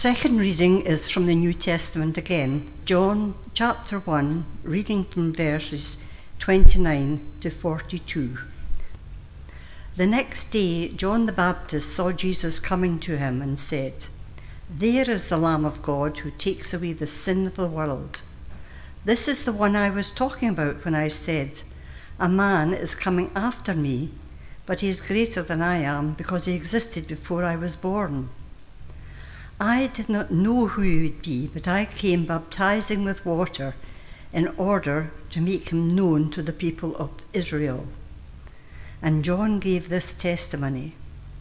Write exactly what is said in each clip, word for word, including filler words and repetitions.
Second reading is from the New Testament again, John chapter one, reading from verses twenty-nine to forty-two. The next day, John the Baptist saw Jesus coming to him and said, "There is the Lamb of God who takes away the sin of the world. This is the one I was talking about when I said, 'A man is coming after me, but he is greater than I am because he existed before I was born.' I did not know who he would be, but I came baptizing with water in order to make him known to the people of Israel." And John gave this testimony: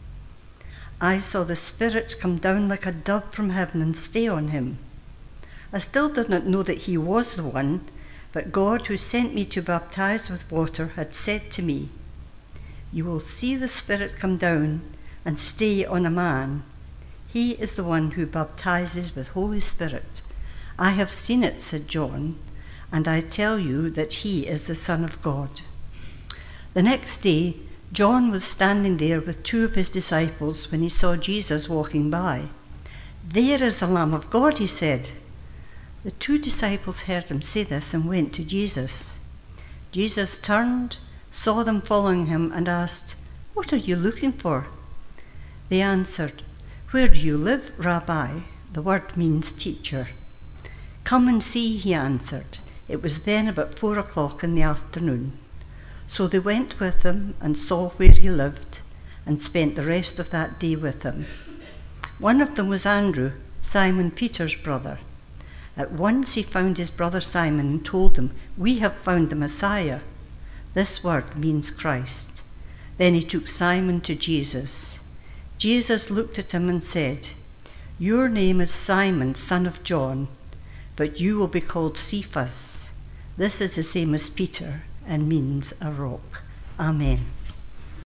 "I saw the Spirit come down like a dove from heaven and stay on him. I still did not know that he was the one, but God, who sent me to baptize with water, had said to me, 'You will see the Spirit come down and stay on a man. He is the one who baptizes with Holy Spirit. I have seen it,' said John, 'and I tell you that he is the Son of God.'" The next day, John was standing there with two of his disciples when he saw Jesus walking by. "There is the Lamb of God," he said. The two disciples heard him say this and went to Jesus. Jesus turned, saw them following him, and asked, "What are you looking for?" They answered, "Where do you live, Rabbi?" The word means teacher. "Come and see," he answered. It was then about four o'clock in the afternoon. So they went with him and saw where he lived and spent the rest of that day with him. One of them was Andrew, Simon Peter's brother. At once he found his brother Simon and told him, "We have found the Messiah." This word means Christ. Then he took Simon to Jesus. Jesus looked at him and said, "Your name is Simon, son of John, but you will be called Cephas." This is the same as Peter and means a rock. Amen.